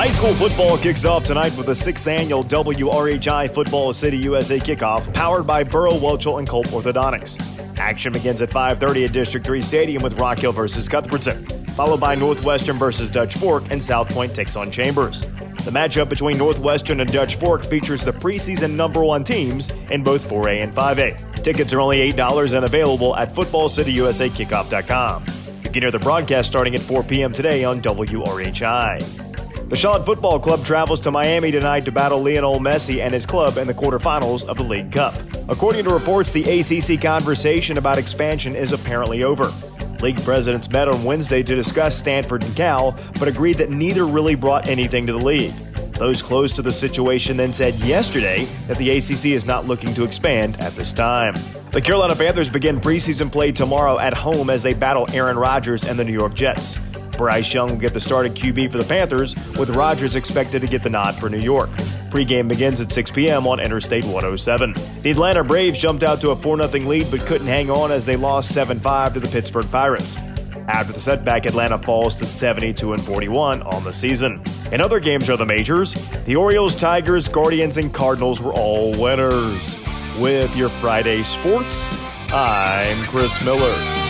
High school football kicks off tonight with the 6th annual WRHI Football City USA kickoff powered by Burrow, Welchel, and Culp Orthodontics. Action begins at 5:30 at District 3 Stadium with Rock Hill versus Cuthbertson, followed by Northwestern versus Dutch Fork, and South Point takes on Chambers. The matchup between Northwestern and Dutch Fork features the preseason #1 teams in both 4A and 5A. Tickets are only $8 and available at footballcityusakickoff.com. You can hear the broadcast starting at 4 p.m. today on WRHI. The Shawn Football Club travels to Miami tonight to battle Lionel Messi and his club in the quarterfinals of the League Cup. According to reports, the ACC conversation about expansion is apparently over. League presidents met on Wednesday to discuss Stanford and Cal, but agreed that neither really brought anything to the league. Those close to the situation then said yesterday that the ACC is not looking to expand at this time. The Carolina Panthers begin preseason play tomorrow at home as they battle Aaron Rodgers and the New York Jets. Bryce Young will get the start at QB for the Panthers, with Rodgers expected to get the nod for New York. Pre-game begins at 6 p.m. on Interstate 107. The Atlanta Braves jumped out to a 4-0 lead but couldn't hang on as they lost 7-5 to the Pittsburgh Pirates. After the setback, Atlanta falls to 72-41 on the season. In other games are the majors. The Orioles, Tigers, Guardians, and Cardinals were all winners. With your Friday sports, I'm Chris Miller.